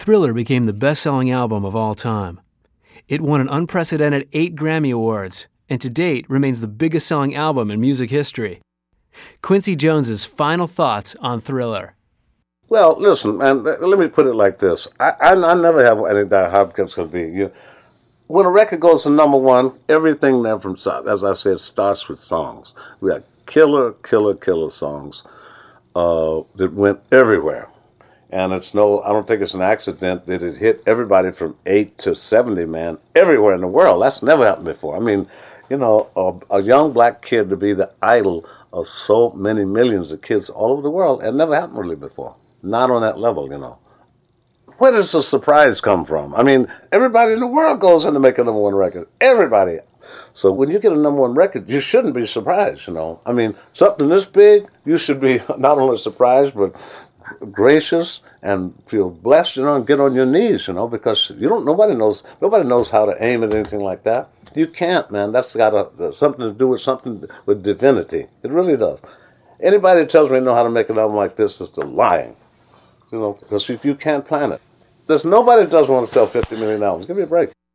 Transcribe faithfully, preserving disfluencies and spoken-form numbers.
Thriller became the best-selling album of all time. It won an unprecedented eight Grammy Awards, and to date remains the biggest-selling album in music history. Quincy Jones's final thoughts on Thriller. Well, listen, man, let me put it like this. I, I, I never have any doubt how it's going to be. You, when a record goes to number one, everything there from, as I said, starts with songs. We got killer, killer, killer songs uh, that went everywhere. And it's no, I don't think it's an accident that it hit everybody from eight to seventy, man, everywhere in the world. That's never happened before. I mean, you know, a, a young black kid to be the idol of so many millions of kids all over the world, it never happened really before. Not on that level, you know. Where does the surprise come from? I mean, everybody in the world goes in to make a number one record. Everybody. So when you get a number one record, you shouldn't be surprised, you know. I mean, something this big, you should be not only surprised, but gracious and feel blessed, you know, and get on your knees, you know, because you don't, nobody knows, nobody knows how to aim at anything like that. You can't, man. That's got a, something to do with something with divinity. It really does. Anybody that tells me they know how to make an album like this is lying, you know, because you, you can't plan it. There's nobody that doesn't want to sell fifty million albums. Give me a break.